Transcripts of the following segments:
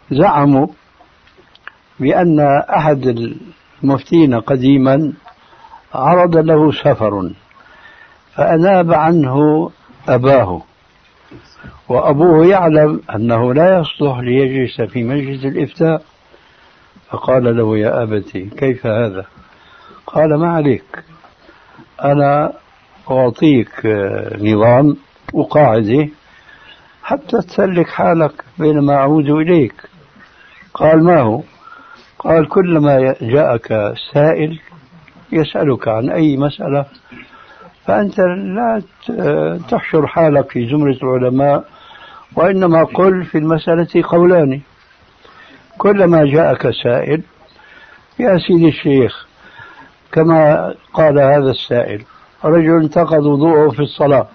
زعموا بأن أحد المفتين قديما عرض له سفر فأناب عنه أباه، وأبوه يعلم أنه لا يصلح ليجلس في مجلس الإفتاء، فقال له: يا أبتي كيف هذا؟ قال: ما عليك، أنا أعطيك نظام وقاعدة حتى تسلك حالك بينما أعود إليك. قال: ما هو؟ قال: كلما جاءك سائل يسألك عن أي مسألة فأنت لا تحشر حالك في زمرة العلماء، وإنما قل في المسألة قولان. كلما جاءك سائل: يا سيدي الشيخ، كما قال هذا السائل، رجل انتقض وضوءه في الصلاة،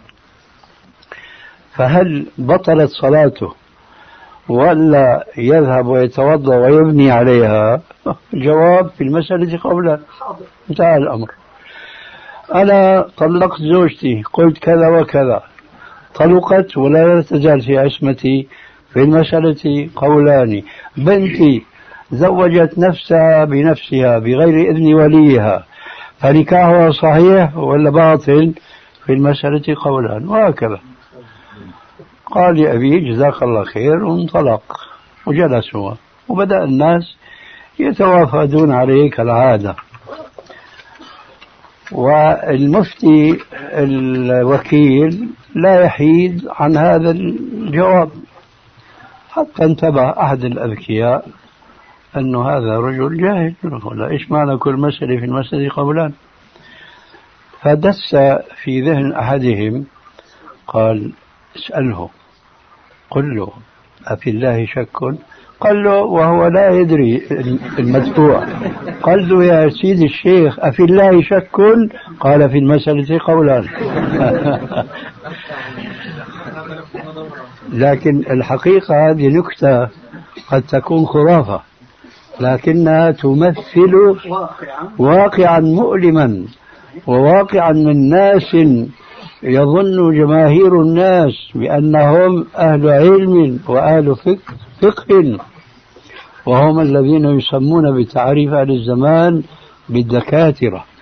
فهل بطلت صلاته ولا يذهب ويتوضأ ويبني عليها؟ جواب: في المسألة قولان. انتهى الأمر. أنا طلقت زوجتي، قلت كذا وكذا، طلقت ولا تزال في عصمتي، في المسألة قولان. بنتي زوجت نفسها بنفسها بغير إذن وليها، فنكاحها صحيح ولا باطل؟ في المسألة قولان. وهكذا. قال لأبي: جزاك الله خير، وانطلق وجلسوا، وبدأ الناس يتوافدون عليه كالعادة. والمفتي الوكيل لا يحيد عن هذا الجواب، حتى انتبه أحد الأذكياء أنه هذا رجل جاهل، ولا إيش معنى كل مسألة في المسألة قولان؟ فدس في ذهن أحدهم، قال: اسأله، قل له: أفي الله شك؟ قال له وهو لا يدري المدفوع. قال له: يا سيدي الشيخ، أفي الله شك؟ قال: في المسألة قولان. لكن الحقيقة هذه نكتة قد تكون خرافة، لكنها تمثل واقعا مؤلما، وواقعا من ناس يظن جماهير الناس بأنهم أهل علم وأهل فقه، وهم الذين يسمون بتعريف أهل الزمان بالدكاترة.